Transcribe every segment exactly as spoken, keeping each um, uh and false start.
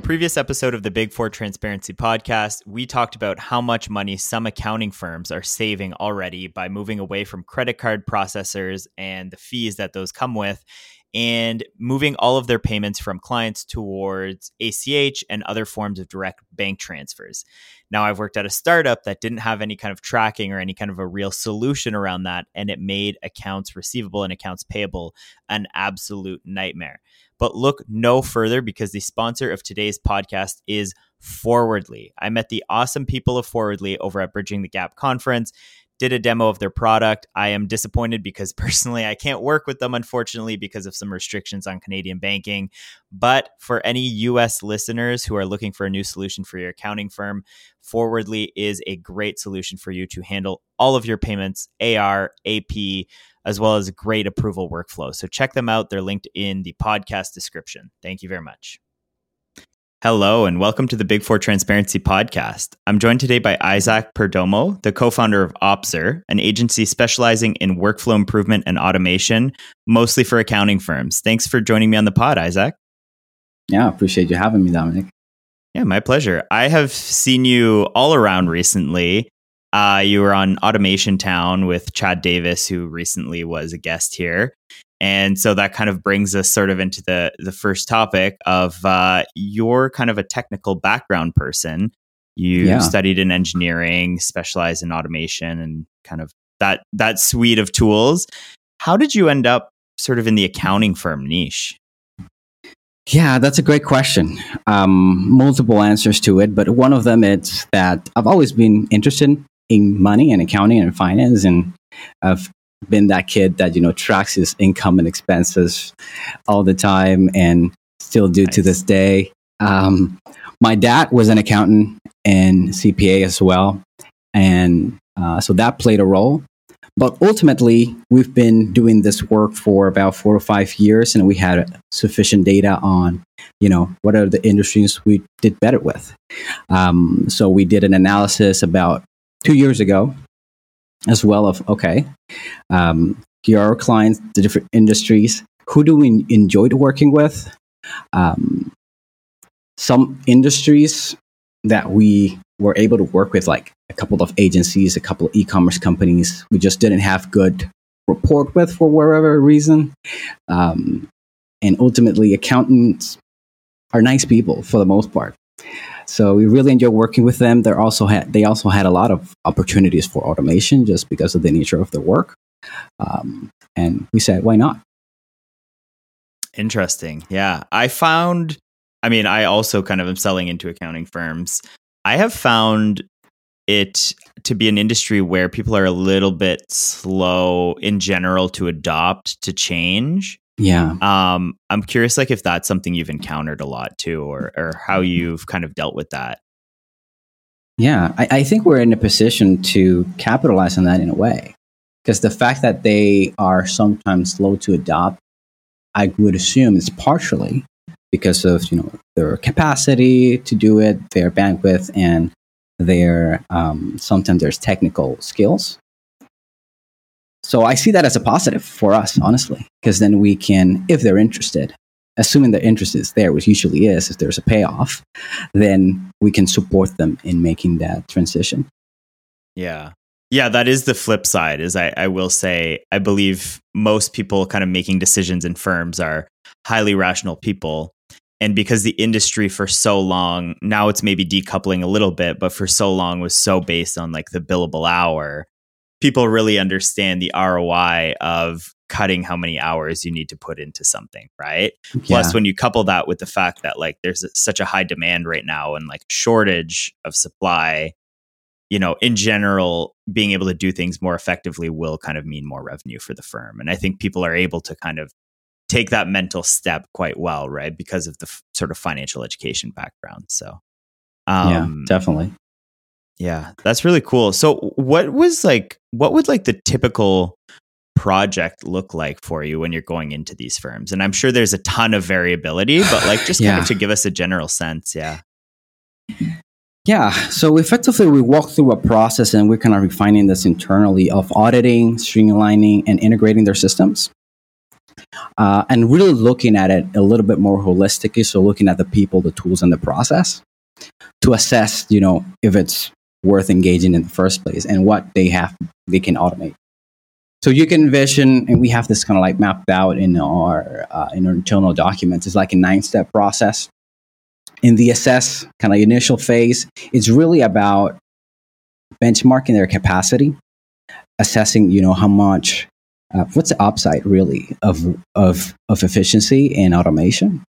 previous episode of the Big Four Transparency podcast, we talked about how much money some accounting firms are saving already by moving away from credit card processors and the fees that those come with, and moving all of their payments from clients towards A C H and other forms of direct bank transfers. Now, I've worked at a startup that didn't have any kind of tracking or any kind of a real solution around that, and it made accounts receivable and accounts payable an absolute nightmare. But look no further, because the sponsor of today's podcast is Forwardly. I met the awesome people of Forwardly over at Bridging the Gap conference, did a demo of their product. I am disappointed because personally I can't work with them, unfortunately, because of some restrictions on Canadian banking. But for any U S listeners who are looking for a new solution for your accounting firm, Forwardly is a great solution for you to handle all of your payments, A R, A P, as well as a great approval workflow. So check them out. They're linked in the podcast description. Thank you very much. Hello, and welcome to the Big Four Transparency podcast. I'm joined today by Isaac Perdomo, the co-founder of Opser, an agency specializing in workflow improvement and automation, mostly for accounting firms. Thanks for joining me on the pod, Isaac. Yeah, I appreciate you having me, Dominic. Yeah, my pleasure. I have seen you all around recently. Uh, you were on Automation Town with Chad Davis, who recently was a guest here. And so that kind of brings us sort of into the, the first topic of uh, you're kind of a technical background person. You Yeah. studied in engineering, specialized in automation, and kind of that that suite of tools. How did you end up sort of in the accounting firm niche? Yeah, that's a great question. Um, multiple answers to it, but one of them is that I've always been interested in money and accounting and finance, and I've been that kid that, you know, tracks his income and expenses all the time and still do Nice. to this day. Um, my dad was an accountant and C P A as well. And uh, so that played a role. But ultimately, we've been doing this work for about four or five years, and we had sufficient data on, you know, what are the industries we did better with. Um, so we did an analysis about two years ago as well of, okay, um, here are our clients, the different industries. Who do we enjoy working with? Um, some industries that we were able to work with, like a couple of agencies, a couple of e-commerce companies, we just didn't have good rapport with for whatever reason. Um, and ultimately, accountants are nice people for the most part. So we really enjoy working with them. They also had they also had a lot of opportunities for automation just because of the nature of their work. Um, and we said, why not? Interesting. Yeah. I found, I mean, I also kind of am selling into accounting firms. I have found it to be an industry where people are a little bit slow in general to adopt to change. Yeah. Um, I'm curious, like, if that's something you've encountered a lot too, or or how you've kind of dealt with that. Yeah, I, I think we're in a position to capitalize on that in a way, because the fact that they are sometimes slow to adopt, I would assume is partially because of, you know, their capacity to do it, their bandwidth, and their um, sometimes there's technical skills. So I see that as a positive for us, honestly, because then we can, if they're interested, assuming their interest is there, which usually is, if there's a payoff, then we can support them in making that transition. Yeah. Yeah, that is the flip side, is I, I will say, I believe most people kind of making decisions in firms are highly rational people. And because the industry for so long, now it's maybe decoupling a little bit, but for so long was so based on like the billable hour, people really understand the R O I of cutting how many hours you need to put into something, right? Yeah. Plus, when you couple that with the fact that like there's such a high demand right now and like shortage of supply, you know, in general, being able to do things more effectively will kind of mean more revenue for the firm. And I think people are able to kind of take that mental step quite well, right? Because of the f- sort of financial education background. So, um, yeah, definitely. Yeah, that's really cool. So what was like, what would like the typical project look like for you when you're going into these firms? And I'm sure there's a ton of variability, but like just yeah. kind of to give us a general sense. Yeah. Yeah. So effectively, we walk through a process and we're kind of refining this internally of auditing, streamlining, and integrating their systems. uh, and really looking at it a little bit more holistically. So looking at the people, the tools, and the process to assess, you know, if it's worth engaging in the first place and what they have, they can automate. So you can envision, and we have this kind of like mapped out in our uh, in our internal documents. It's like a nine-step process. In the assess kind of initial phase, it's really about benchmarking their capacity, assessing, you know, how much, uh, what's the upside really of of of efficiency and automation.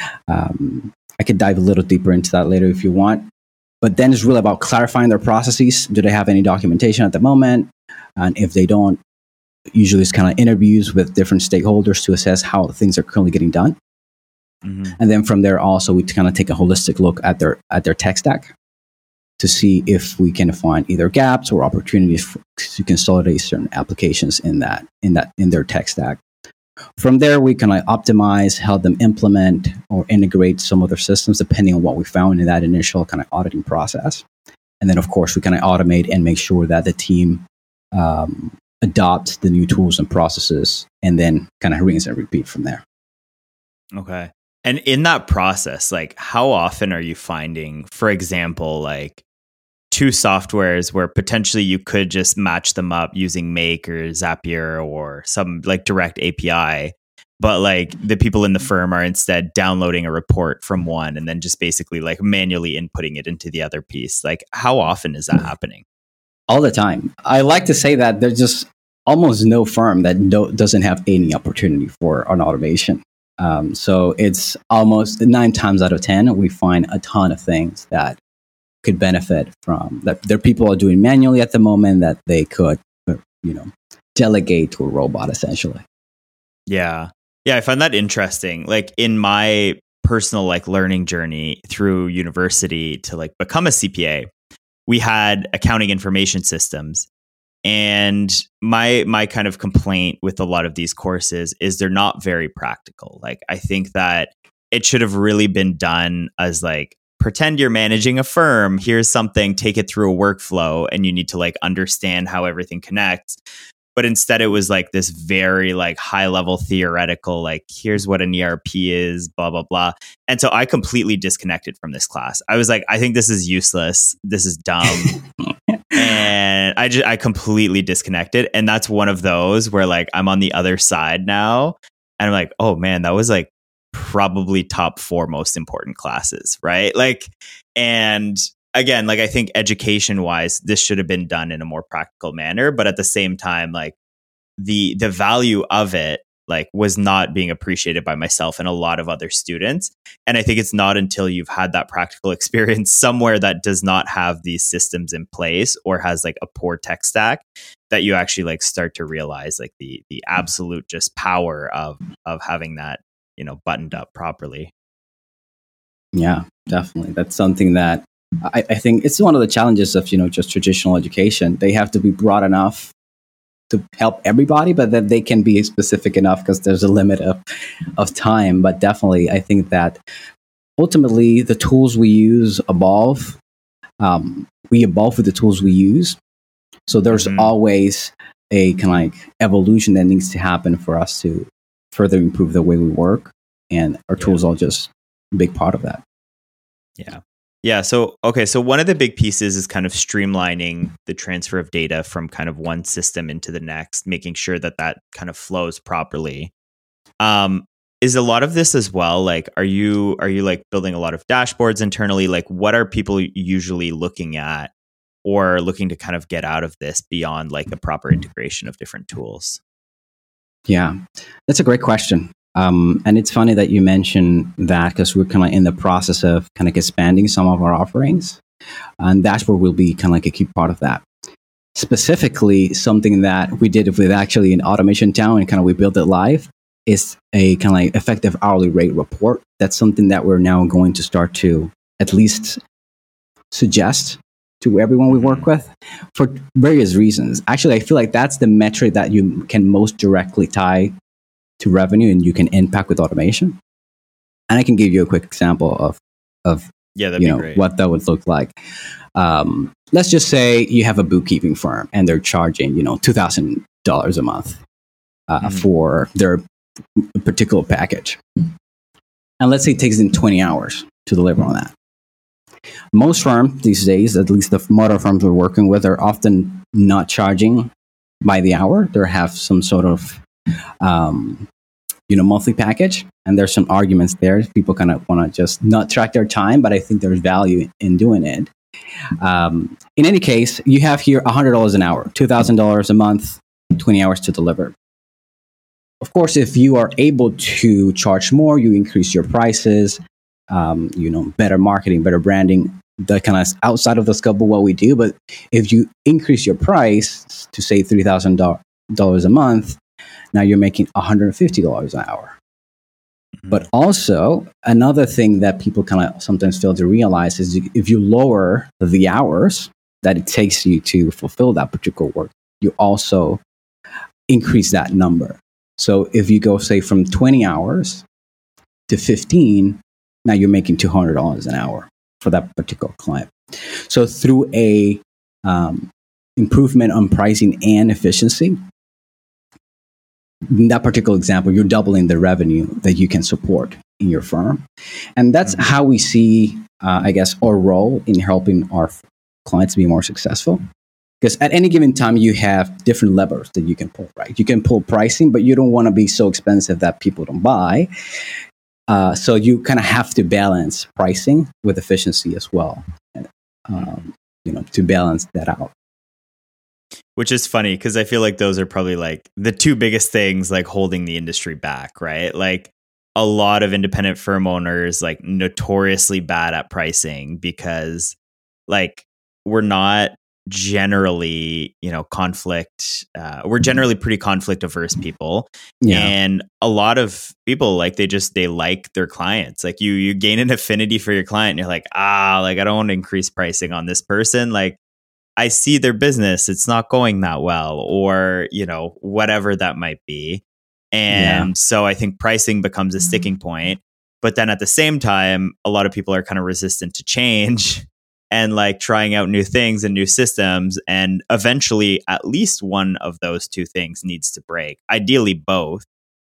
Um, I could dive a little deeper into that later if you want. But then it's really about clarifying their processes. Do they have any documentation at the moment? And if they don't, usually it's kind of interviews with different stakeholders to assess how things are currently getting done. Mm-hmm. And then from there also, we kind of take a holistic look at their at their tech stack to see if we can find either gaps or opportunities for, to consolidate certain applications in that in that in their tech stack. From there, we can like optimize, help them implement or integrate some of their systems depending on what we found in that initial kind of auditing process. And then, of course, we kind of automate and make sure that the team um, adopts the new tools and processes, and then kind of rinse and repeat from there. Okay. And in that process, like how often are you finding, for example, like two softwares where potentially you could just match them up using Make or Zapier or some like direct A P I, but like the people in the firm are instead downloading a report from one and then just basically like manually inputting it into the other piece? Like how often is that happening? All the time. I like to say that there's just almost no firm that no, doesn't have any opportunity for an automation. Um, so it's almost nine times out of ten, we find a ton of things that could benefit from that their people are doing manually at the moment that they could, you know, delegate to a robot essentially. Yeah. Yeah. I find that interesting. Like in my personal like learning journey through university to like become a C P A, we had accounting information systems. And my my kind of complaint with a lot of these courses is they're not very practical. Like I think that it should have really been done as like, pretend you're managing a firm. Here's something, take it through a workflow, and you need to like understand how everything connects. But instead it was like this very like high level theoretical, like here's what an E R P is, blah, blah, blah. And so I completely disconnected from this class. I was like, I think this is useless. This is dumb. And I just, I completely disconnected. And that's one of those where like, I'm on the other side now. And I'm like, oh man, that was like probably top four most important classes. Right. Like, and again, like I think education wise, this should have been done in a more practical manner. But at the same time, like the, the value of it, like was not being appreciated by myself and a lot of other students. And I think it's not until you've had that practical experience somewhere that does not have these systems in place or has like a poor tech stack that you actually like start to realize like the the absolute just power of of having that, you know, buttoned up properly. Yeah, definitely. That's something that I, I think it's one of the challenges of, you know, just traditional education. They have to be broad enough to help everybody, but that they can be specific enough because there's a limit of, of time. But definitely, I think that ultimately the tools we use evolve. Um, we evolve with the tools we use. So there's mm-hmm. always a kind of like evolution that needs to happen for us to further improve the way we work. And our yeah. tools are just a big part of that. Yeah. Yeah. So, okay. So one of the big pieces is kind of streamlining the transfer of data from kind of one system into the next, making sure that that kind of flows properly. Um, is a lot of this as well? Like, are you, are you like building a lot of dashboards internally? Like what are people usually looking at or looking to kind of get out of this beyond like a proper integration of different tools? Yeah, that's a great question. Um, and it's funny that you mentioned that because we're kind of in the process of kind of expanding some of our offerings. And that's where we'll be kind of like a key part of that. Specifically, something that we did with actually in Automation Town and kind of we built it live is a kind of like effective hourly rate report. That's something that we're now going to start to at least suggest to everyone we work with for various reasons. Actually, I feel like that's the metric that you can most directly tie to revenue and you can impact with automation. And I can give you a quick example of, of yeah, that'd you be know, great. what that would look like. Um, let's just say you have a bookkeeping firm and they're charging, you know, two thousand dollars a month uh, mm-hmm. for their a particular package. And let's say it takes them twenty hours to deliver on that. Most firms these days, at least the modern firms we're working with, are often not charging by the hour. They have some sort of um, you know, monthly package. And there's some arguments there. People kind of want to just not track their time, but I think there's value in doing it. Um, in any case, you have here one hundred dollars an hour, two thousand dollars a month, twenty hours to deliver. Of course, if you are able to charge more, you increase your prices, um, you know, better marketing, better branding, that kind of outside of the scope of what we do. But if you increase your price to say three thousand dollars a month, now you're making one hundred fifty dollars an hour. Mm-hmm. But also, another thing that people kind of sometimes fail to realize is if you lower the hours that it takes you to fulfill that particular work, you also increase that number. So if you go, say, from twenty hours to fifteen, now you're making two hundred dollars an hour for that particular client. So through a um, improvement on pricing and efficiency, in that particular example, you're doubling the revenue that you can support in your firm. And that's mm-hmm. how we see, uh, I guess, our role in helping our clients be more successful. Because at any given time, you have different levers that you can pull, right? You can pull pricing, but you don't want to be so expensive that people don't buy. Uh, so you kind of have to balance pricing with efficiency as well, and, um, you know, to balance that out. Which is funny because I feel like those are probably like the two biggest things like holding the industry back, right? Like a lot of independent firm owners like notoriously bad at pricing because like we're not generally, you know, conflict. Uh, we're generally pretty conflict averse people. Yeah. And a lot of people like they just they like their clients. Like you you gain an affinity for your client and you're like, ah, like I don't want to increase pricing on this person. Like I see their business, it's not going that well, or, you know, whatever that might be. And yeah. so I think pricing becomes a sticking point. But then at the same time, a lot of people are kind of resistant to change and like trying out new things and new systems. And eventually, at least one of those two things needs to break, ideally both.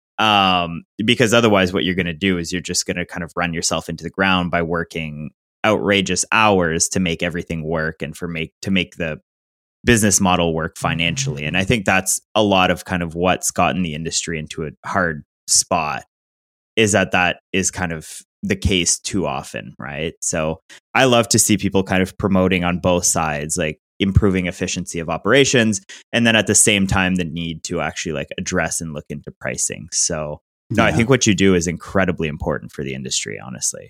Um, because otherwise, what you're going to do is you're just going to kind of run yourself into the ground by working outrageous hours to make everything work and for make to make the business model work financially. And I think that's a lot of kind of what's gotten the industry into a hard spot, is that that is kind of the case too often, right? So I love to see people kind of promoting on both sides, like improving efficiency of operations, and then at the same time the need to actually like address and look into pricing. So no, yeah. I think what you do is incredibly important for the industry, honestly.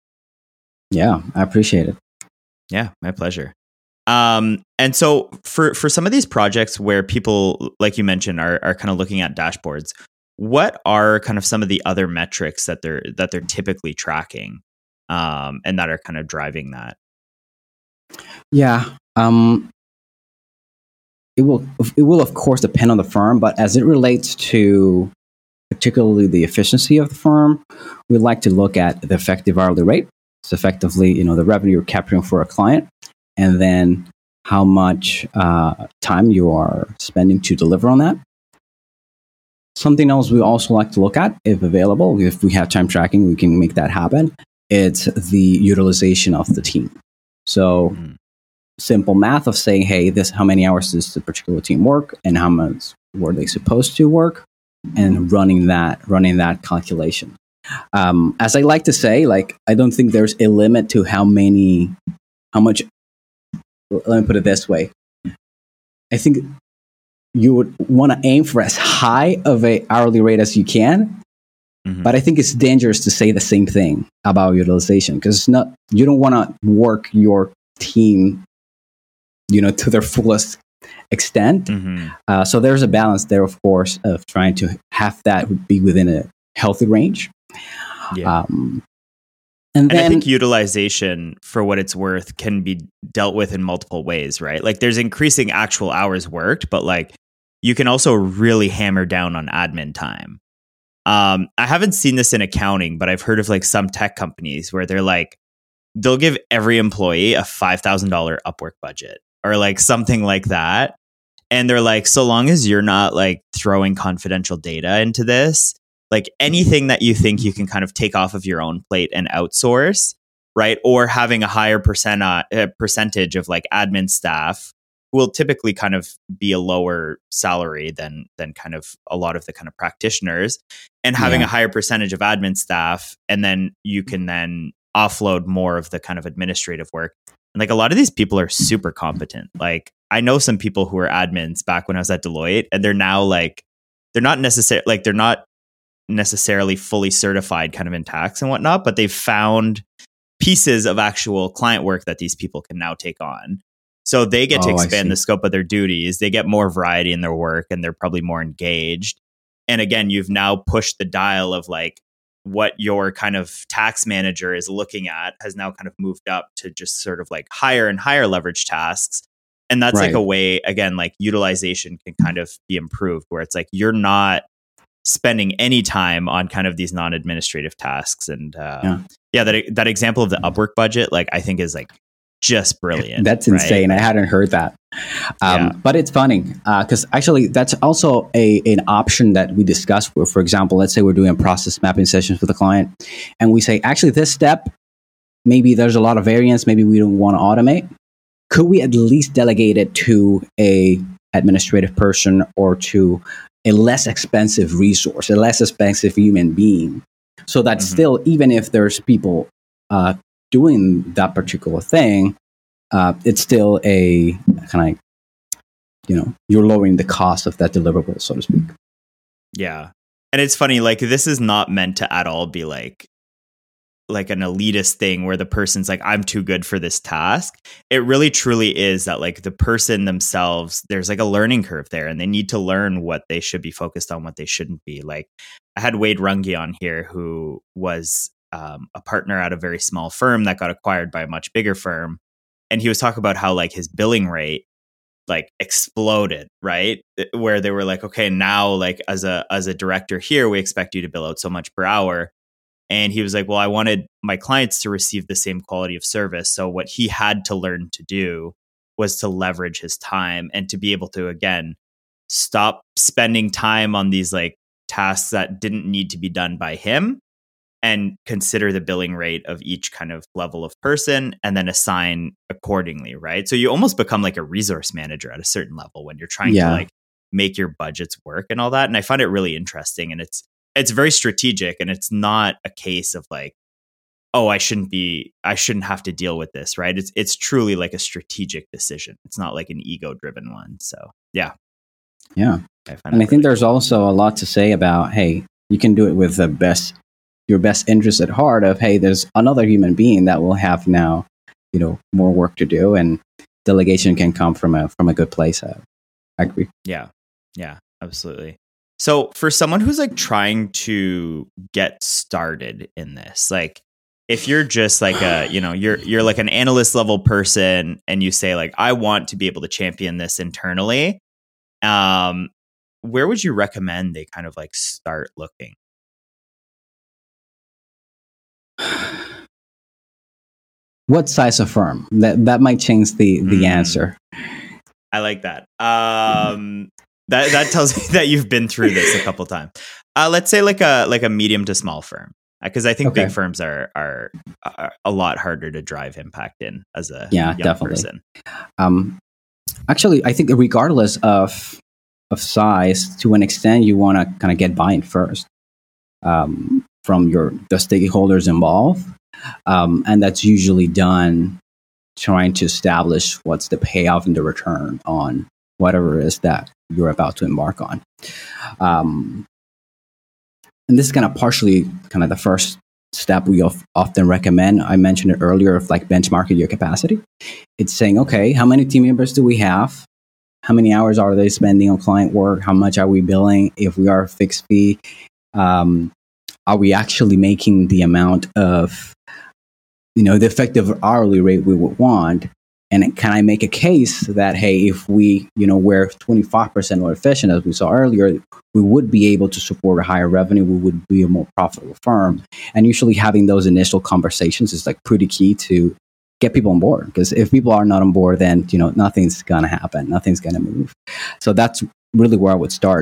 Yeah, I appreciate it. Yeah, my pleasure. Um, and so for, for some of these projects where people, like you mentioned, are are kind of looking at dashboards, what are kind of some of the other metrics that they're that they're typically tracking, um, and that are kind of driving that? Yeah, um, it will it will of course depend on the firm, but as it relates to particularly the efficiency of the firm, we like to look at the effective hourly rate. It's effectively, you know, the revenue you're capturing for a client, and then how much uh, time you are spending to deliver on that. Something else we also like to look at, if available, if we have time tracking, we can make that happen. It's the utilization of the team. So mm-hmm. simple math of saying, hey, this how many hours does the particular team work and how much were they supposed to work, and running that running that calculation. Um, as I like to say, like I don't think there's a limit to how many, how much. Let me put it this way. I think you would want to aim for as high of a hourly rate as you can, mm-hmm. but I think it's dangerous to say the same thing about utilization, because it's not. You don't want to work your team, you know, to their fullest extent. Mm-hmm. Uh, so there's a balance there, of course, of trying to have that be within a healthy range. Yeah. Um, and, and then, I think utilization, for what it's worth, can be dealt with in multiple ways, right? Like there's increasing actual hours worked, but like you can also really hammer down on admin time. Um, I haven't seen this in accounting, but I've heard of like some tech companies where they're like, they'll give every employee a five thousand dollars Upwork budget or like something like that. And they're like, so long as you're not like throwing confidential data into this, like anything that you think you can kind of take off of your own plate and outsource, right? Or having a higher percent uh, percentage of like admin staff will typically kind of be a lower salary than than kind of a lot of the kind of practitioners, and having Yeah. a higher percentage of admin staff, and then you can then offload more of the kind of administrative work. And like a lot of these people are super competent. Like I know some people who were admins back when I was at Deloitte, and they're now like they're not necessarily like they're not necessarily fully certified kind of in tax and whatnot, but they've found pieces of actual client work that these people can now take on. So they get to Oh, I expand see. the scope of their duties. They get more variety in their work, and they're probably more engaged. And again, you've now pushed the dial of like what your kind of tax manager is looking at has now kind of moved up to just sort of like higher and higher leverage tasks. And that's Right. like a way, again, like utilization can kind of be improved, where it's like you're not spending any time on kind of these non-administrative tasks. And uh, Yeah. yeah, that that example of the Upwork budget, like I think is like just brilliant. That's right? insane. I hadn't heard that. Um, Yeah. But it's funny because actually that's also a an option that we discussed. For, for example, let's say we're doing process mapping sessions with a client, and we say, actually, this step, maybe there's a lot of variance. Maybe we don't want to automate. Could we at least delegate it to a administrative person or to a less expensive resource, a less expensive human being, so that Mhm. still, even if there's people uh, doing that particular thing, uh, it's still a kind of, you know, you're lowering the cost of that deliverable, so to speak. Yeah. And it's funny, like this is not meant to at all be like like an elitist thing where the person's like, I'm too good for this task. It really truly is that like the person themselves, there's like a learning curve there, and they need to learn what they should be focused on, what they shouldn't be. Like I had Wade Runge on here, who was um, a partner at a very small firm that got acquired by a much bigger firm. And he was talking about how like his billing rate like exploded, right? Where they were like, okay, now like as a as a director here, we expect you to bill out so much per hour. And he was like, well, I wanted my clients to receive the same quality of service. So what he had to learn to do was to leverage his time and to be able to, again, stop spending time on these like tasks that didn't need to be done by him, and consider the billing rate of each kind of level of person and then assign accordingly, right? So you almost become like a resource manager at a certain level when you're trying Yeah. to like make your budgets work and all that. And I find it really interesting, and it's it's very strategic, and it's not a case of like, oh, I shouldn't be, I shouldn't have to deal with this, right? It's it's truly like a strategic decision. It's not like an ego driven one. So yeah. Yeah. I find And I that think really there's also a lot to say about, hey, you can do it with the best, your best interest at heart of, hey, there's another human being that will have now, you know, more work to do, and delegation can come from a, from a good place. I agree. Yeah. Yeah, absolutely. So for someone who's like trying to get started in this, like if you're just like a, you know, you're you're like an analyst level person, and you say like, I want to be able to champion this internally, um, where would you recommend they kind of like start looking? What size of firm? That that might change the the Mm. answer. I like that. Um, that that tells me that you've been through this a couple times. Uh, let's say like a like a medium to small firm, because I think Okay. big firms are, are are a lot harder to drive impact in as a Yeah, young definitely. person. Um, actually, I think regardless of of size, to an extent, you want to kind of get buy-in first um, from your the stakeholders involved, um, and that's usually done trying to establish what's the payoff and the return on whatever it is that you're about to embark on. Um, and this is kind of partially kind of the first step we of, often recommend. I mentioned it earlier of like benchmarking your capacity. It's saying, okay, how many team members do we have? How many hours are they spending on client work? How much are we billing? If we are a fixed fee, um, are we actually making the amount of, you know, the effective hourly rate we would want? And can I make a case that, hey, if we, you know, we're twenty-five percent more efficient, as we saw earlier, we would be able to support a higher revenue. We would be a more profitable firm. And usually having those initial conversations is like pretty key to get people on board. Because if people are not on board, then, you know, nothing's going to happen. Nothing's going to move. So that's really where I would start.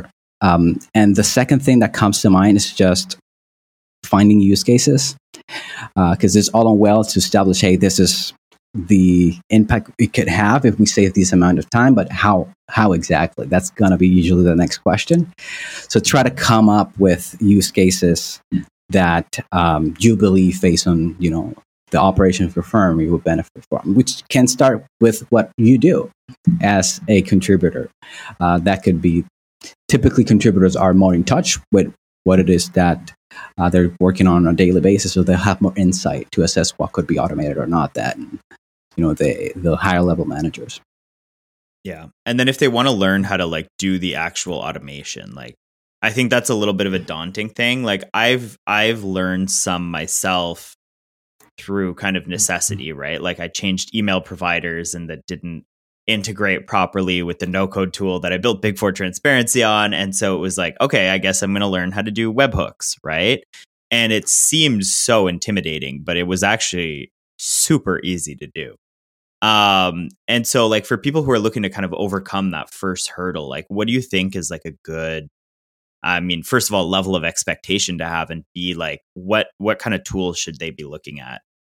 Um, and the second thing that comes to mind is just finding use cases, because uh, it's all and well to establish, hey, this is the impact it could have if we save this amount of time, but how how exactly? That's going to be usually the next question. So try to come up with use cases that um, you believe, based on, you know, the operation of your firm, you will benefit from, which can start with what you do as a contributor. Uh, that could be, typically contributors are more in touch with what it is that uh, they're working on on a daily basis, so they'll have more insight to assess what could be automated or not. That, you know, the the higher level managers. Yeah. And then if they want to learn how to like do the actual automation, like I think that's a little bit of a daunting thing. Like I've I've learned some myself through kind of necessity, right? Like I changed email providers and that didn't integrate properly with the no code tool that I built Big Four Transparency on. And so it was like, okay, I guess I'm going to learn how to do webhooks, right? And it seemed so intimidating, but it was actually super easy to do. Um, and so like for people who are looking to kind of overcome that first hurdle, like what do you think is like a good, I mean, first of all, level of expectation to have, and B, like what what kind of tools should they be looking at?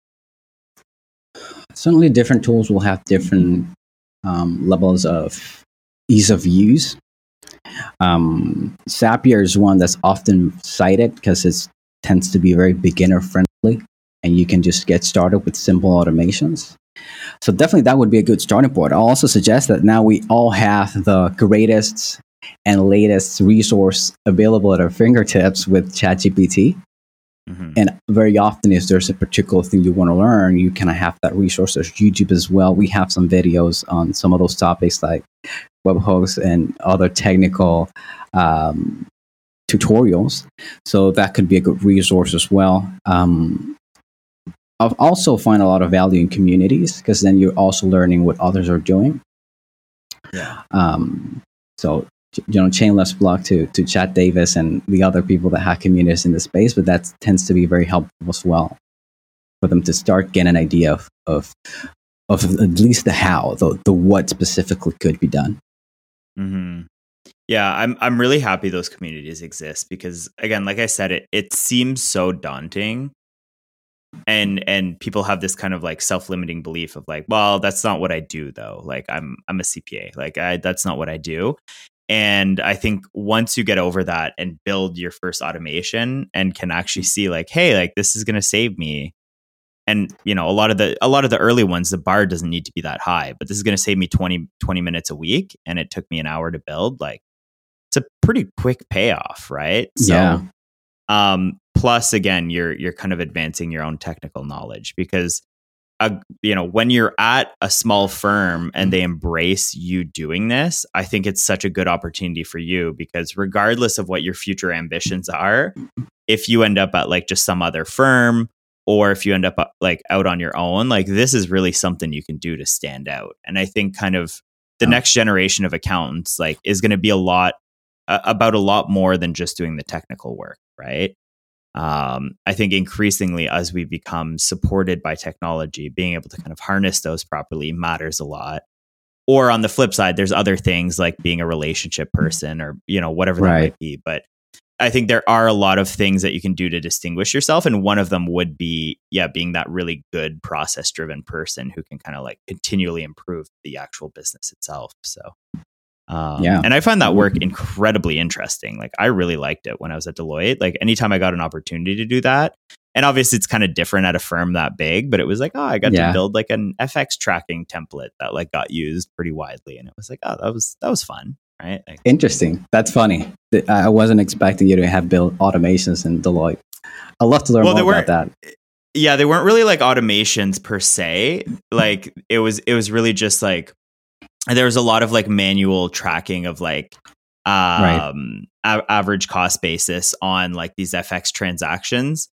Certainly different tools will have different um, levels of ease of use. Um, Zapier is one that's often cited because it tends to be very beginner friendly, and you can just get started with simple automations. So definitely that would be a good starting point. I'll also suggest that now we all have the greatest and latest resource available at our fingertips with ChatGPT. Mm-hmm. And very often, if there's a particular thing you want to learn, you kind of have that resource. There's YouTube as well. We have some videos on some of those topics like webhooks and other technical um, tutorials. So that could be a good resource as well. Um, I've also find a lot of value in communities, because then you're also learning what others are doing. Yeah. Um, so, you know, Chainless Block to to Chad Davis and the other people that have communities in the space, but that tends to be very helpful as well for them to start getting an idea of of, of at least the how, the the what specifically could be done. Mm-hmm. Yeah, I'm I'm really happy those communities exist, because again, like I said, it it seems so daunting. And and people have this kind of like self-limiting belief of like, well, that's not what I do though. Like I'm I'm a C P A. Like I that's not what I do. And I think once you get over that and build your first automation and can actually see like, hey, like this is going to save me. And you know, a lot of the a lot of the early ones, the bar doesn't need to be that high, but this is going to save me twenty, twenty minutes a week, and it took me an hour to build. Like it's a pretty quick payoff, right? So, yeah. Um, plus, again, you're you're kind of advancing your own technical knowledge, because, uh, you know, when you're at a small firm and they embrace you doing this, I think it's such a good opportunity for you, because regardless of what your future ambitions are, if you end up at like just some other firm, or if you end up like out on your own, like this is really something you can do to stand out. And I think kind of the next generation of accountants like is going to be a lot uh, about a lot more than just doing the technical work. Right. Um, I think increasingly as we become supported by technology, being able to kind of harness those properly matters a lot. Or on the flip side, there's other things like being a relationship person, or, you know, whatever that right. might be. But I think there are a lot of things that you can do to distinguish yourself. And one of them would be, yeah, being that really good process driven person who can kind of like continually improve the actual business itself. So. Um, yeah. And I find that work incredibly interesting. Like I really liked it when I was at Deloitte. Like anytime I got an opportunity to do that, and obviously it's kind of different at a firm that big, but it was like, oh, I got yeah. to build like an F X tracking template that like got used pretty widely. And it was like, oh, that was, that was fun. Right. Like, interesting. That's funny. I wasn't expecting you to have built automations in Deloitte. I'd love to learn well, more about that. Yeah. They weren't really like automations per se. Like it was, it was really just like, there was a lot of like manual tracking of like um, right. a- average cost basis on like these F X transactions.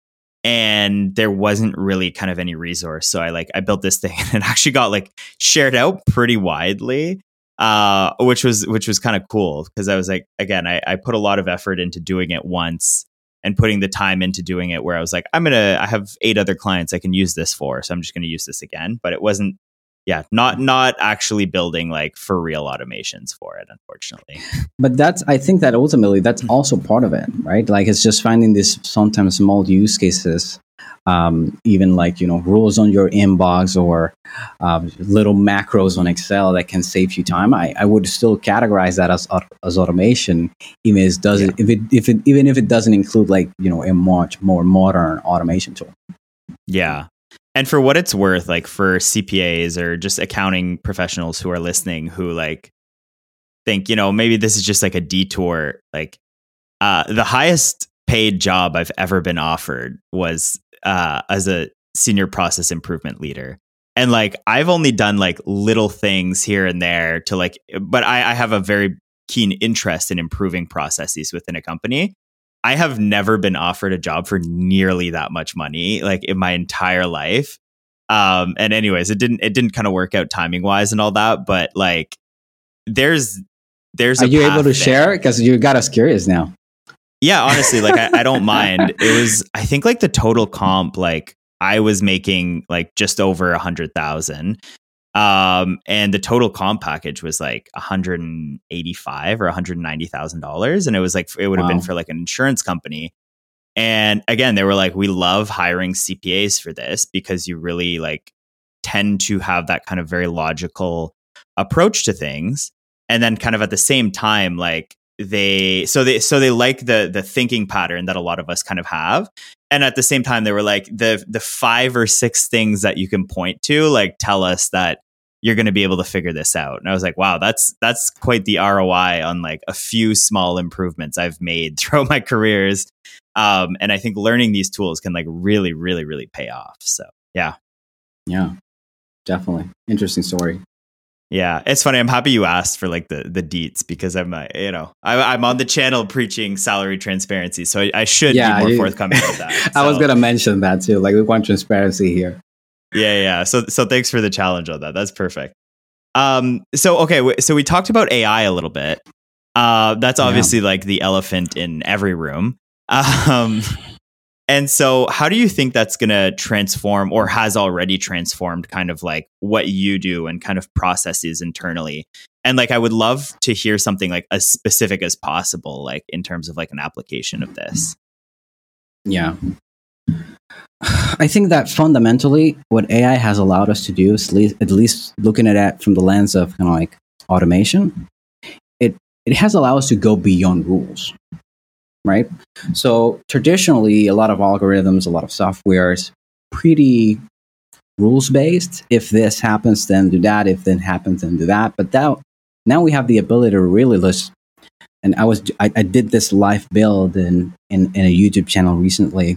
And there wasn't really kind of any resource. So I like, I built this thing and it actually got like shared out pretty widely, uh, which was, which was kind of cool. Cause I was like, again, I, I put a lot of effort into doing it once and putting the time into doing it where I was like, I'm going to, I have eight other clients I can use this for. So I'm just going to use this again. But it wasn't, yeah, not not actually building like for real automations for it, unfortunately. But that's, I think that ultimately that's also part of it, right? Like it's just finding these sometimes small use cases, um, even like, you know, rules on your inbox or uh, little macros on Excel that can save you time. I, I would still categorize that as as automation, even if it doesn't, yeah. if it if it even if it doesn't include like, you know, a much more modern automation tool. Yeah. And for what it's worth, like for C P As or just accounting professionals who are listening, who like think, you know, maybe this is just like a detour. Like uh, the highest paid job I've ever been offered was uh, as a senior process improvement leader. And like, I've only done like little things here and there to like, but I, I have a very keen interest in improving processes within a company. I have never been offered a job for nearly that much money, like in my entire life. Um, and anyways, it didn't, it didn't kind of work out timing wise and all that, but like, there's, there's, are a you able to there. share it? Cause you got us curious now. Yeah, honestly, like I, I don't mind. It was, I think like the total comp, like I was making like just over a hundred thousand. Um, and the total comp package was like one hundred eighty-five or one hundred ninety thousand dollars. And it was like, it would have wow. been for like an insurance company. And again, they were like, we love hiring C P As for this because you really like tend to have that kind of very logical approach to things. And then kind of at the same time, like they, so they, so they like the, the thinking pattern that a lot of us kind of have. And at the same time, they were like, the the five or six things that you can point to, like tell us that you're going to be able to figure this out. And I was like, wow, that's that's quite the R O I on like a few small improvements I've made throughout my careers. Um, and I think learning these tools can like really, really, really pay off. So yeah. Yeah, definitely. Interesting story. Yeah, it's funny. I'm happy you asked for like the the deets because I'm, uh, you know, I, I'm on the channel preaching salary transparency, so I, I should yeah, be more you, forthcoming with that. So. I was gonna mention that too. Like we want transparency here. Yeah, yeah. So so thanks for the challenge on that. That's perfect. Um. So okay. So we talked about A I a little bit. Uh. That's obviously yeah. like the elephant in every room. Um. And so how do you think that's going to transform or has already transformed kind of like what you do and kind of processes internally? And like, I would love to hear something like as specific as possible, like in terms of like an application of this. Yeah. I think that fundamentally what A I has allowed us to do is at least looking at it from the lens of kind of like automation, it, it has allowed us to go beyond rules. Right. So traditionally, a lot of algorithms, a lot of software is pretty rules based. If this happens, then do that. If then happens, then do that. But now, now we have the ability to really list. And I was I, I did this live build in, in in a YouTube channel recently.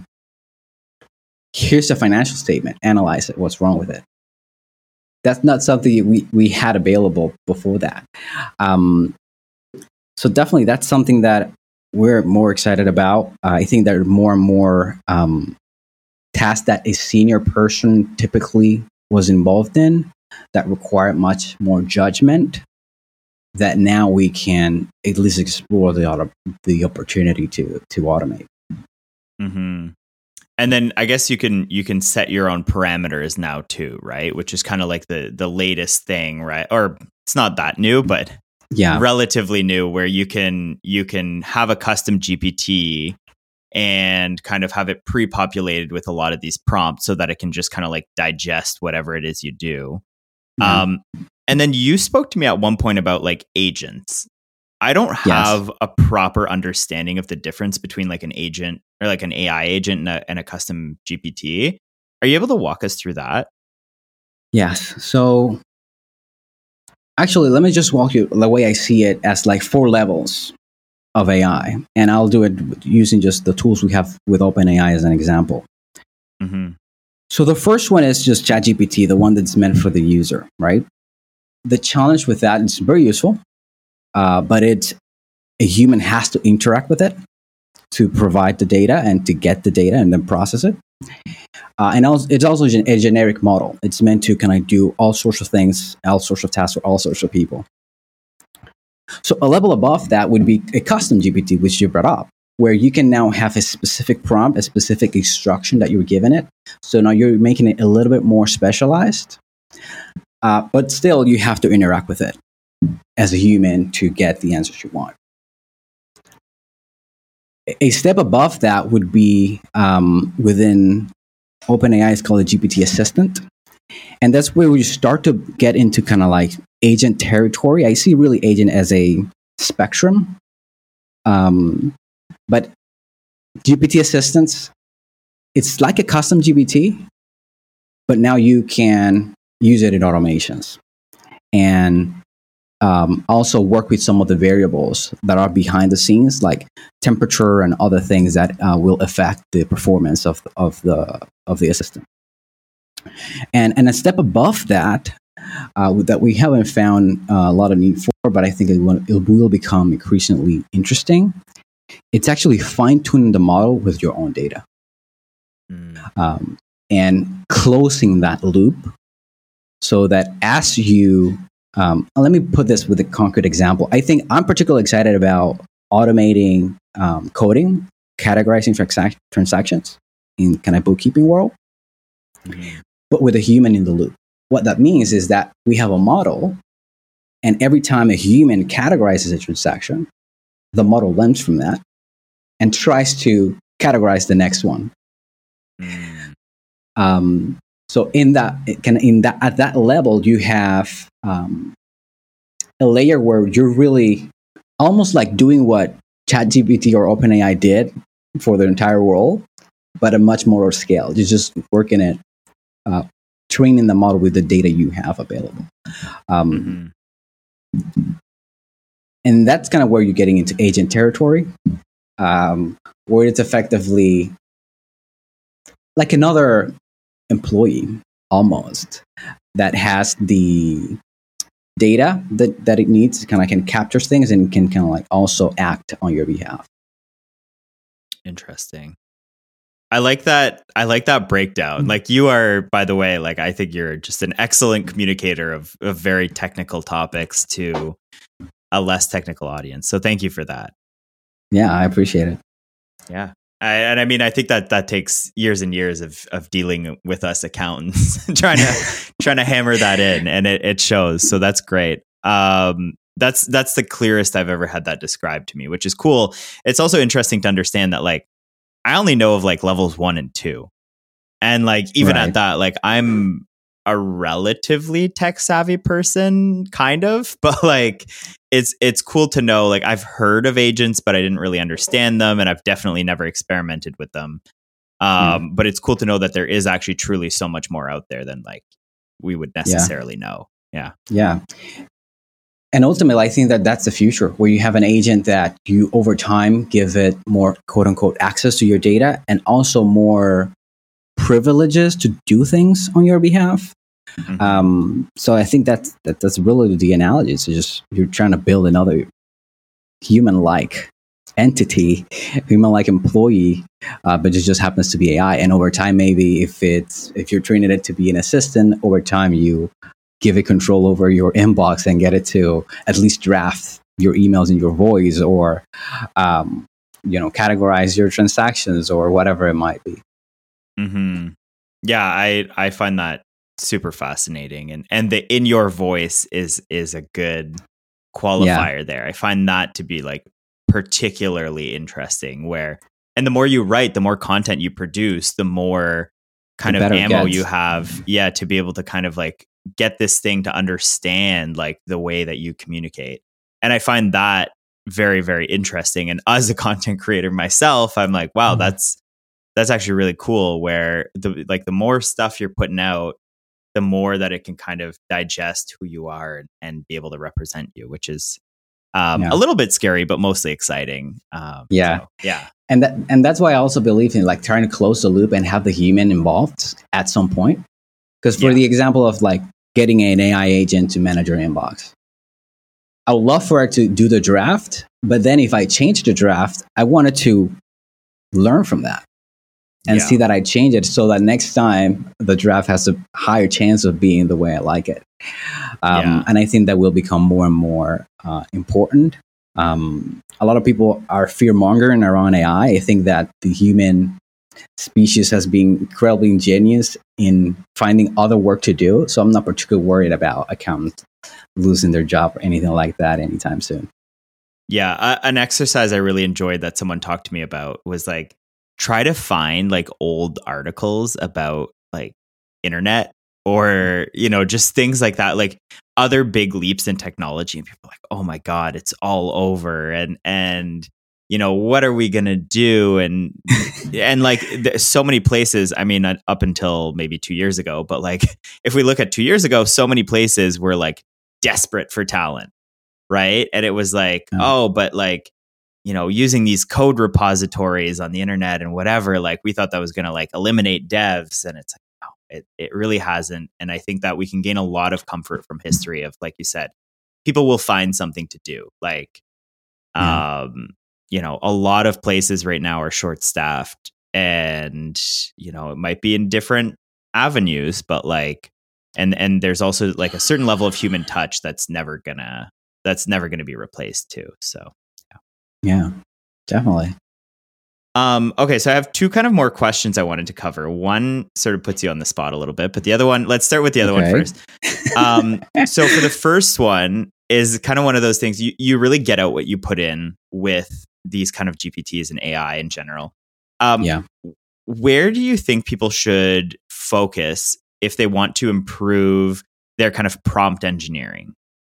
Here's a financial statement. Analyze it. What's wrong with it? That's not something we we had available before that. Um, so definitely, that's something that we're more excited about. Uh, I think there are more and more um, tasks that a senior person typically was involved in that require much more judgment that now we can at least explore the auto- the opportunity to to automate. Mm-hmm. And then I guess you can you can set your own parameters now too, right? Which is kind of like the the latest thing, right? Or it's not that new, but yeah, relatively new, where you can you can have a custom G P T and kind of have it pre-populated with a lot of these prompts so that it can just kind of like digest whatever it is you do. Mm-hmm. Um, and then you spoke to me at one point about like agents. I don't have yes. a proper understanding of the difference between like an agent or like an A I agent and a, and a custom G P T. Are you able to walk us through that? Yes. So actually, let me just walk you the way I see it as like four levels of A I. And I'll do it using just the tools we have with OpenAI as an example. Mm-hmm. So the first one is just ChatGPT, the one that's meant for the user, right? The challenge with that is very useful, uh, but it's a human has to interact with it to provide the data and to get the data and then process it. Uh, and also, it's also a generic model. It's meant to kind of do all sorts of things, all sorts of tasks for all sorts of people. So a level above that would be a custom G P T, which you brought up, where you can now have a specific prompt, a specific instruction that you're giving it. So now you're making it a little bit more specialized. Uh, but still, you have to interact with it as a human to get the answers you want. A step above that would be um, within OpenAI, it's called a G P T Assistant. And that's where we start to get into kind of like agent territory. I see really agent as a spectrum. Um, but G P T Assistants, it's like a custom G P T, but now you can use it in automations. And um, also work with some of the variables that are behind the scenes, like temperature and other things that uh, will affect the performance of, of, the, of the assistant. And, and a step above that, uh, that we haven't found uh, a lot of need for, but I think it will, it will become increasingly interesting. It's actually fine-tuning the model with your own data. Mm. Um, and closing that loop so that as you, um, let me put this with a concrete example. I think I'm particularly excited about automating um, coding, categorizing transac- transactions in kind of bookkeeping world, mm-hmm. but with a human in the loop. What that means is that we have a model, and every time a human categorizes a transaction, the model learns from that and tries to categorize the next one. Mm. Um, so in that, can in that at that level, you have um, a layer where you're really almost like doing what ChatGPT or OpenAI did for the entire world, but a much more scale. You're just working it, uh, training the model with the data you have available. Um, mm-hmm. And that's kind of where you're getting into agent territory, um, where it's effectively like another employee almost that has the data that, that it needs, kind of can capture things and can kind of like also act on your behalf. Interesting. I like that. I like that breakdown. Like you are, by the way, like I think you're just an excellent communicator of, of very technical topics to a less technical audience. So thank you for that. Yeah, I appreciate it. Yeah. I, and I mean, I think that that takes years and years of, of dealing with us accountants, trying to trying to hammer that in, and it, it shows. So that's great. Um, that's that's the clearest I've ever had that described to me, which is cool. It's also interesting to understand that, like, I only know of like levels one and two, and like even right. at that, like I'm a relatively tech savvy person, kind of, but like it's it's cool to know, like I've heard of agents, but I didn't really understand them, and I've definitely never experimented with them. Um, mm. But it's cool to know that there is actually truly so much more out there than like we would necessarily yeah. know. Yeah, yeah. And ultimately, I think that that's the future, where you have an agent that you over time give it more quote unquote access to your data and also more privileges to do things on your behalf. Mm-hmm. Um, so I think that's, that, that's really the analogy. It's just you're trying to build another human-like entity, human-like employee, uh, but it just happens to be A I. And over time, maybe if it's if you're training it to be an assistant, over time you give it control over your inbox and get it to at least draft your emails in your voice, or um, you know, categorize your transactions or whatever it might be. Mm-hmm. Yeah, I I find that super fascinating, and and the in your voice is is a good qualifier yeah. there. I find that to be like particularly interesting, where and the more you write, the more content you produce, the more kind the of ammo you have, yeah, to be able to kind of like get this thing to understand like the way that you communicate. And I find that very, very interesting. And as a content creator myself, I'm like, wow, mm-hmm. that's that's actually really cool, where the like the more stuff you're putting out, the more that it can kind of digest who you are and, and be able to represent you, which is um, yeah. a little bit scary, but mostly exciting. Um, yeah. So, yeah. And that, and that's why I also believe in like trying to close the loop and have the human involved at some point. Because for yeah. the example of like getting an A I agent to manage your inbox, I would love for it to do the draft, but then if I change the draft, I wanted to learn from that. And yeah. see that I change it so that next time the draft has a higher chance of being the way I like it. Um, yeah. And I think that will become more and more uh, important. Um, a lot of people are fear mongering around A I. I think that the human species has been incredibly ingenious in finding other work to do. So I'm not particularly worried about accountants losing their job or anything like that anytime soon. Yeah, uh, an exercise I really enjoyed that someone talked to me about was like try to find like old articles about like internet or, you know, just things like that, like other big leaps in technology. And people are like, oh my God, it's all over. And, and, you know, what are we going to do? And, and like th- so many places, I mean, up until maybe two years ago, but like if we look at two years ago, so many places were like desperate for talent. Right. And it was like, oh, but like, you know, using these code repositories on the internet and whatever, like we thought that was going to like eliminate devs. And it's like, no, it, it really hasn't. And I think that we can gain a lot of comfort from history of, like you said, people will find something to do. Like, yeah. um, you know, a lot of places right now are short staffed and, you know, it might be in different avenues, but like, and, and there's also like a certain level of human touch that's never gonna, that's never going to be replaced too. So, yeah. Yeah, definitely. Um, okay. So I have two kind of more questions I wanted to cover. One sort of puts you on the spot a little bit, but the other one, let's start with the other okay. one first. Um, so for the first one is kind of one of those things you, you really get out what you put in with these kind of G P Ts and A I in general. Um, yeah. Where do you think people should focus if they want to improve their kind of prompt engineering?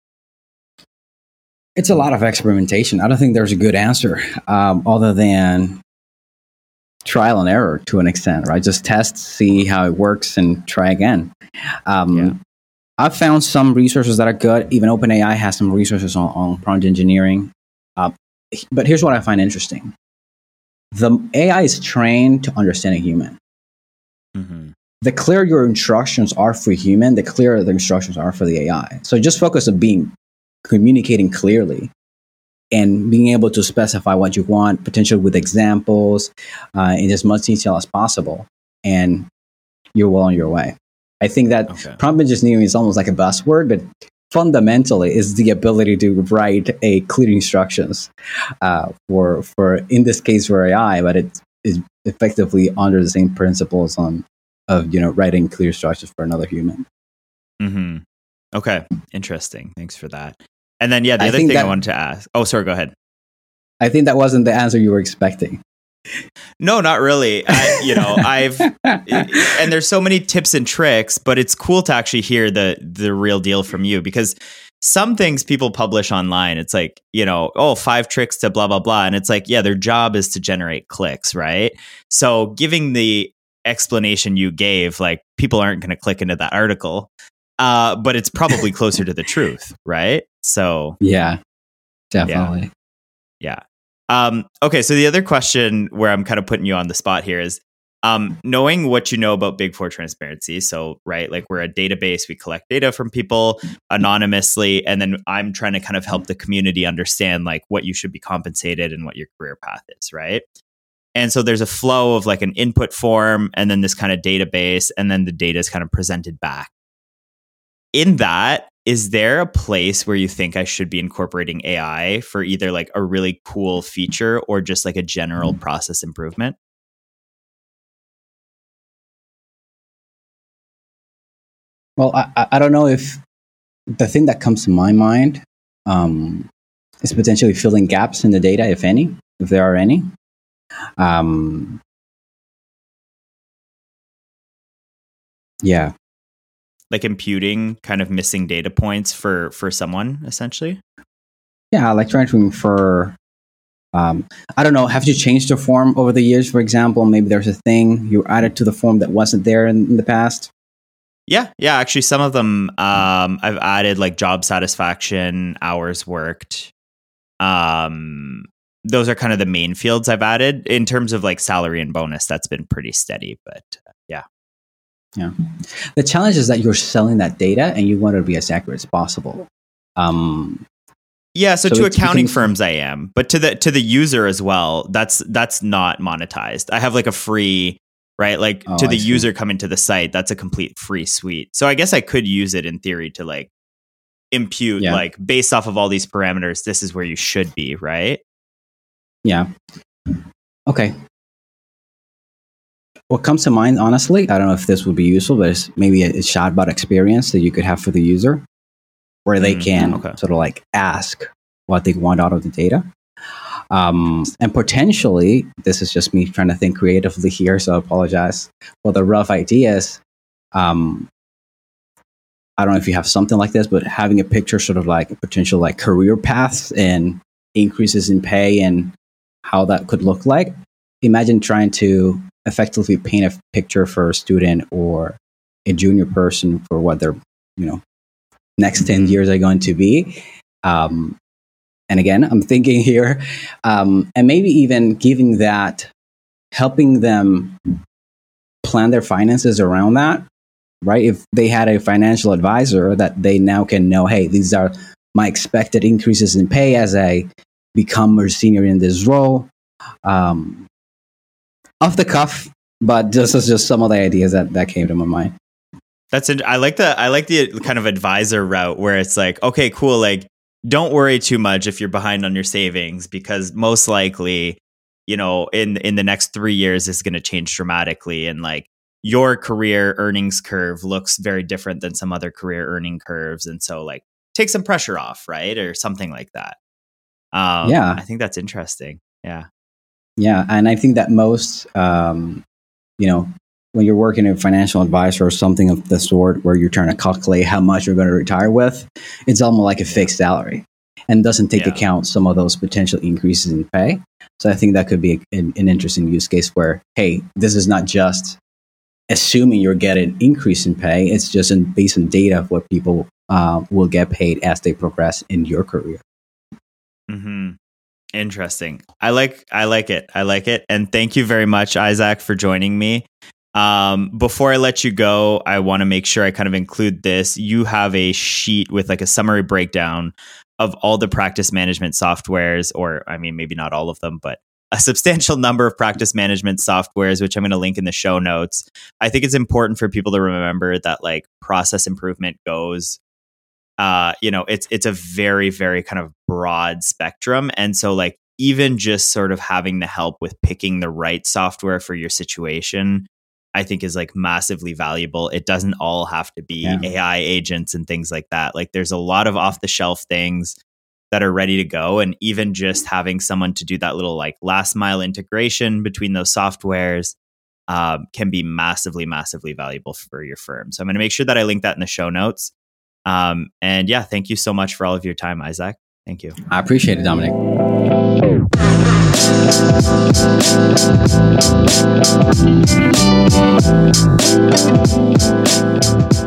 It's a lot of experimentation. I don't think there's a good answer um, other than trial and error to an extent, right? Just test, see how it works, and try again. Um, yeah. I've found some resources that are good. Even OpenAI has some resources on, on prompt engineering. Uh, but here's what I find interesting. The A I is trained to understand a human. Mm-hmm. The clearer your instructions are for a human, the clearer the instructions are for the A I. So just focus on being communicating clearly and being able to specify what you want, potentially with examples, uh, in as much detail as possible, and you're well on your way. I think that okay. prompt engineering is almost like a buzzword, but fundamentally is the ability to write a clear instructions uh, for, for, in this case, for A I, but it is effectively under the same principles on of, you know, writing clear instructions for another human. Mm-hmm. Okay. Interesting. Thanks for that. And then, yeah, the I other thing that, I wanted to ask. Oh, sorry, go ahead. I think that wasn't the answer you were expecting. No, not really. I, you know, I've, and there's so many tips and tricks, but it's cool to actually hear the, the real deal from you, because some things people publish online, it's like, you know, oh, five tricks to blah, blah, blah. And it's like, yeah, their job is to generate clicks, right? So giving the explanation you gave, like people aren't going to click into that article. Uh, but it's probably closer to the truth, right? So yeah, definitely. Yeah. yeah. Um, okay. So the other question where I'm kind of putting you on the spot here is, um, knowing what you know about Big Four transparency. So, right, like we're a database, we collect data from people anonymously, and then I'm trying to kind of help the community understand like what you should be compensated and what your career path is, right? And so there's a flow of like an input form and then this kind of database, and then the data is kind of presented back. In that, is there a place where you think I should be incorporating A I for either like a really cool feature or just like a general process improvement? Well, I, I don't know if the thing that comes to my mind um, is potentially filling gaps in the data, if any, if there are any. Um, yeah. Like imputing kind of missing data points for, for someone, essentially? Yeah, like trying to infer, um, I don't know, have you changed the form over the years, for example? Maybe there's a thing you added to the form that wasn't there in, in the past? Yeah, yeah. Actually, some of them um, I've added like job satisfaction, hours worked. Um, those are kind of the main fields I've added. In terms of like salary and bonus, that's been pretty steady, but uh, yeah. Yeah. The challenge is that you're selling that data and you want it to be as accurate as possible. Um, yeah. So, so to accounting firms, I am, but to the to the user as well. That's that's not monetized. I have like a free, right? Like oh, to the user coming to the site, that's a complete free suite. So I guess I could use it in theory to like impute, yeah. like based off of all these parameters, this is where you should be, right? Yeah. Okay. what comes to mind, honestly, I don't know if this would be useful, but it's maybe a, a chatbot experience that you could have for the user where they mm, can okay. sort of like ask what they want out of the data. Um, and potentially, this is just me trying to think creatively here, so I apologize for the rough ideas. Um, I don't know if you have something like this, but having a picture sort of like potential like career paths and increases in pay and how that could look like. Imagine trying to effectively paint a picture for a student or a junior person for what their, you know, next ten years are going to be. Um, and again, I'm thinking here, um, and maybe even giving that, helping them plan their finances around that, right? If they had a financial advisor that they now can know, hey, these are my expected increases in pay as I become more senior in this role. Um, off the cuff, but this is just some of the ideas that, that came to my mind. That's it. I like the I like the kind of advisor route where it's like, okay, cool. Like, don't worry too much if you're behind on your savings, because most likely, you know, in in the next three years, it's going to change dramatically, and like your career earnings curve looks very different than some other career earning curves, and so like take some pressure off, right, or something like that. Um, yeah, I think that's interesting. Yeah, yeah, and I think that most, um, you know. when you're working as a financial advisor or something of the sort where you're trying to calculate how much you're going to retire with, it's almost like a fixed salary and doesn't take yeah. account some of those potential increases in pay. So I think that could be a, an, an interesting use case where, hey, this is not just assuming you're getting an increase in pay. It's just in, based on data of what people uh, will get paid as they progress in your career. Mm-hmm. Interesting. I like, I like it. I like it. And thank you very much, Isaac, for joining me. Um, before I let you go, I want to make sure I kind of include this. You have a sheet with like a summary breakdown of all the practice management softwares, or I mean, maybe not all of them, but a substantial number of practice management softwares, which I'm going to link in the show notes. I think it's important for people to remember that like process improvement goes, uh, you know, it's, it's a very, very kind of broad spectrum. And so like, even just sort of having the help with picking the right software for your situation, I think is like massively valuable. It doesn't all have to be yeah. A I agents and things like that. Like there's a lot of off the shelf things that are ready to go. And even just having someone to do that little like last mile integration between those softwares um, can be massively, massively valuable for your firm. So I'm going to make sure that I link that in the show notes. Um, and yeah, thank you so much for all of your time, Isaac. Thank you. I appreciate it, Dominic. Thank you.